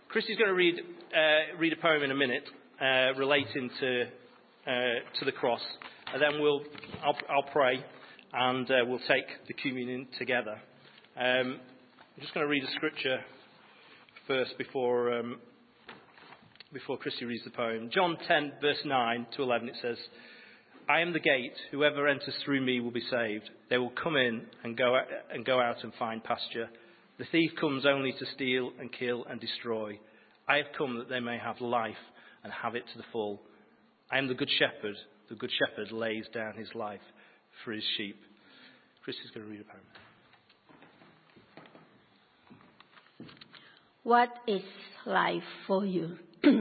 Christy's going to read a poem in a minute relating to the cross, and then I'll pray, and we'll take the communion together. I'm just going to read a scripture first before Christy reads the poem. John 10, verse 9 to 11, it says, "I am the gate. Whoever enters through me will be saved. They will come in and go out and find pasture. The thief comes only to steal and kill and destroy. I have come that they may have life and have it to the full. I am the good shepherd. The good shepherd lays down his life for his sheep." Christy's going to read a poem. What is life for you?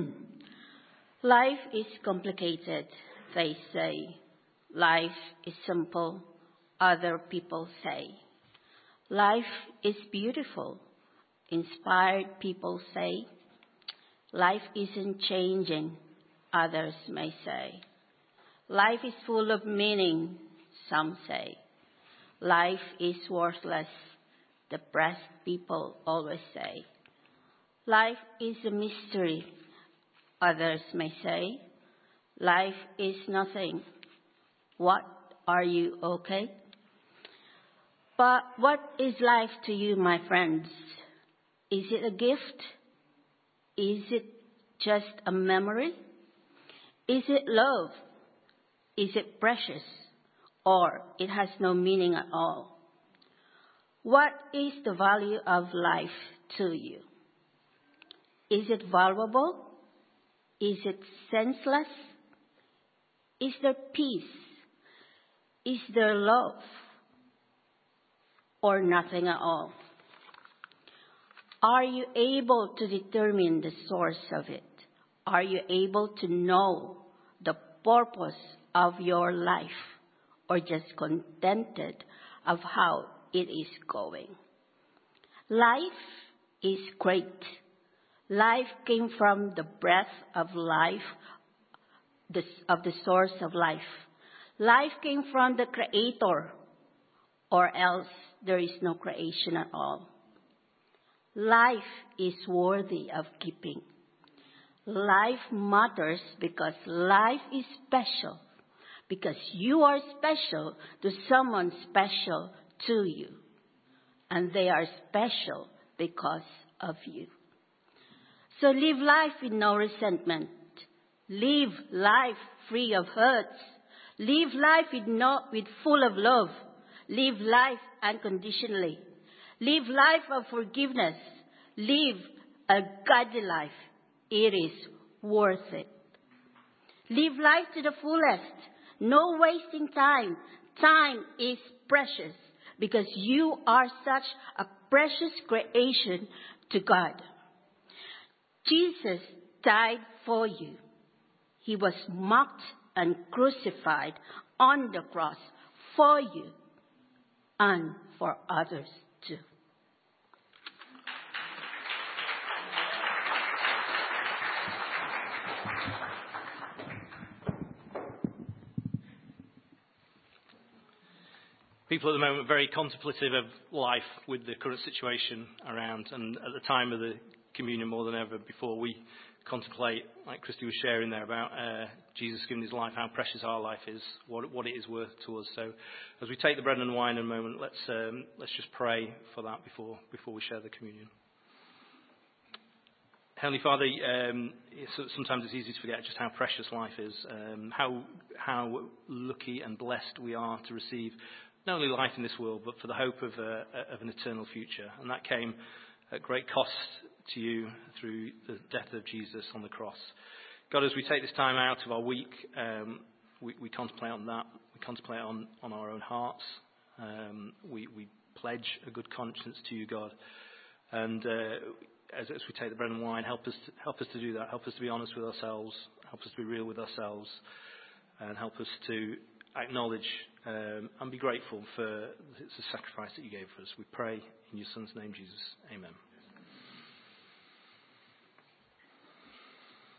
Life is complicated, they say. Life is simple, other people say. Life is beautiful, inspired people say. Life isn't changing, others may say. Life is full of meaning, some say. Life is worthless, depressed people always say. Life is a mystery, others may say. Life is nothing. What, are you okay? But what is life to you, my friends? Is it a gift? Is it just a memory? Is it love? Is it precious? Or it has no meaning at all? What is the value of life to you? Is it valuable? Is it senseless? Is there peace? Is there love? Or nothing at all? Are you able to determine the source of it? Are you able to know the purpose of your life? Or just contented of how it is going? Life is great. Life came from the breath of life, of the source of life. Life came from the Creator, or else there is no creation at all. Life is worthy of keeping. Life matters because life is special, because you are special to someone special to you, and they are special because of you. So live life with no resentment. Live life free of hurts. Live life with full of love. Live life unconditionally. Live life of forgiveness. Live a godly life. It is worth it. Live life to the fullest. No wasting time. Time is precious because you are such a precious creation to God. Jesus died for you. He was mocked and crucified on the cross for you and for others too. People at the moment are very contemplative of life with the current situation around, and at the time of the communion more than ever before, we contemplate, like Christy was sharing there, about Jesus giving his life, how precious our life is, what it is worth to us. So as we take the bread and wine in a moment, let's just pray for that before we share the communion. Heavenly Father, sometimes it's easy to forget just how precious life is, how lucky and blessed we are to receive not only life in this world, but for the hope of an eternal future. And that came at great cost to you through the death of Jesus on the cross. God, as we take this time out of our week, we contemplate on that. We contemplate on our own hearts. We pledge a good conscience to you, God. And as we take the bread and wine, help us to do that. Help us to be honest with ourselves. Help us to be real with ourselves. And help us to acknowledge and be grateful for the sacrifice that you gave for us. We pray in your Son's name, Jesus. Amen.